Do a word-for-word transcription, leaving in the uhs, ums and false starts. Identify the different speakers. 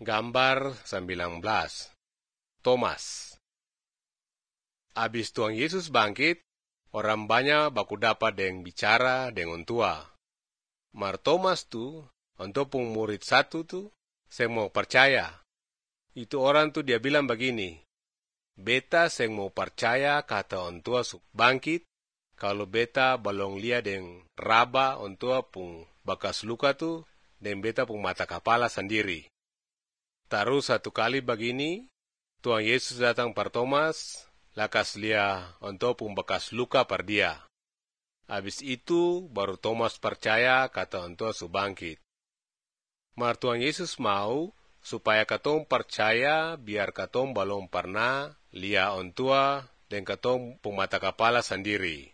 Speaker 1: Gambar sembilan belas. Thomas. Abis Tuhan Yesus bangkit, orang banyak baku dapat deng bicara dengan tua. Mar Thomas tu, untuk pung murid satu tu, saya mau percaya. Itu orang tu dia bilang begini, beta saya mau percaya kata on tua su bangkit, kalau beta balong lia deng raba on tua pung bakas luka tu, deng beta pung mata kepala sendiri. Terus satu kali begini, Tuhan Yesus datang par Thomas, lakas lia untuk pung bekas luka par dia. Habis itu, baru Thomas percaya kata ontua su bangkit. Mar Tuhan Yesus mau, supaya katong percaya biar katong balong pernah lia ontua dan katong pung mata kepala sendiri.